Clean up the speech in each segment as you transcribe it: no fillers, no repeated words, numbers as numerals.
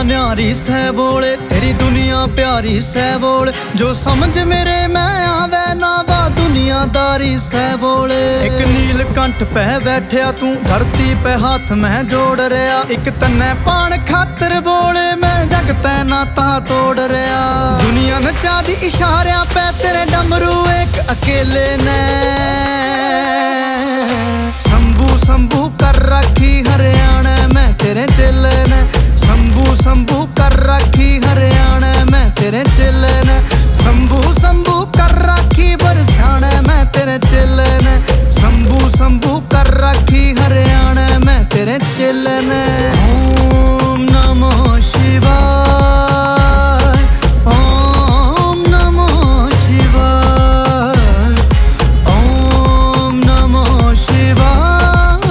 न्यारी सै बोले, तेरी दुनिया प्यारी सै बोले। जो समझ मेरे मैं आवे ना वा दुनियादारी सै बोले। एक नीलकंठ पे बैठया तू धरती पे हाथ मैं जोड़ रहा। एक तन्ने पान खातर बोले मैं जग तै नाता तोड़ रहा। दुनिया नचा दी इशारियां पे तेरे डमरू एक अकेले ने। शंभू शंभू कर रखी हरियाणा में तेरे चेले ने। शंभू शंभू कर रखी हरियाणा में तेरे चेले ने। शंभू शंभू कर रखी बरसाने में तेरे चेले ने। शंभू शंभू कर रखी हरियाणा में तेरे चेले ने। ओम नमो शिवाय, ओम नमो शिवाय, ओम नमो शिवाय,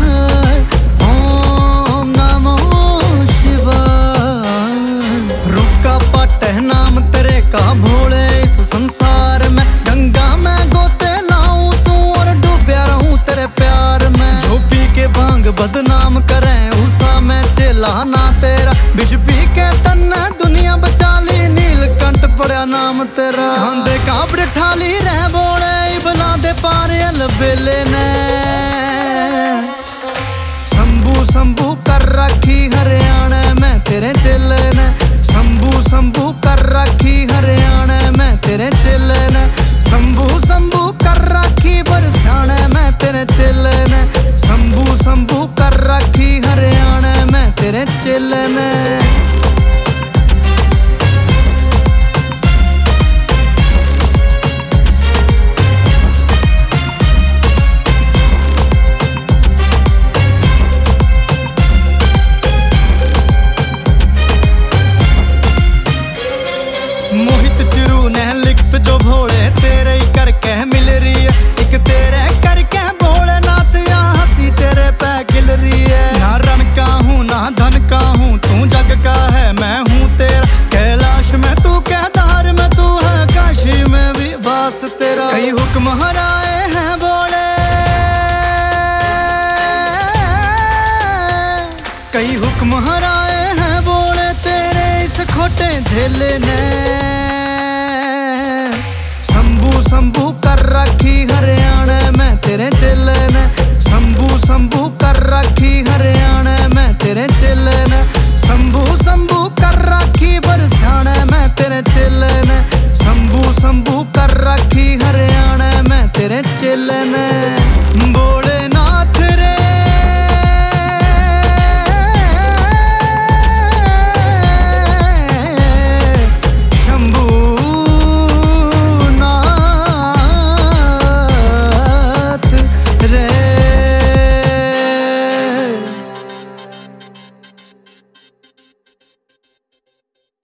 ओम नमो शिवाय। रुका पट है नाम तेरे का भोले इस संसार में। गंगा में गोते लाऊं तू और डूबया रहूं तेरे प्यार में। जो पी के भांग बदनाम करे उसा में चेला ना तेरा। विष पी के तन्ने दुनिया बचा ली, नीलकंठ पड़ा नाम तेरा। खांदे काबड़ ठाली रह बोले बना दे पारे अलबेले ने। शंभू शंभू कर रखी हरियाणा में तेरे चेले ने। शंभू शंभू कर रखी हरियाणा में तेरे चेले ने। शंभू शंभू कर रखी बरसाने में तेरे चेले ने। शंभू शंभू कर रखी हरियाणा में तेरे चेले ने। मोहित चिरू ने लिखत जो भोले तेरे ही करके मिल रही है। एक तेरे करके भोले नाथ यहाँ हंसी तेरे पे गिल रही है। ना रण का हूँ ना धन का हूँ तू जग का है मैं हूँ तेरा। कैलाश में तू केदार में तू है काशी में भी वास तेरा। कई हुक्म हराए हैं बोले, कई हुक्म हराए हैं बोले तेरे इस खोटे धेले ने। शंभू शंभू कर रखी हरियाणा में तेरे चेले ने। शंभू शंभू कर रखी हरियाणा में तेरे चेले ने। शंभू शंभू कर रखी बरसाने में तेरे चेले ने। शंभू शंभू कर रखी हरियाणा में तेरे चेले ने।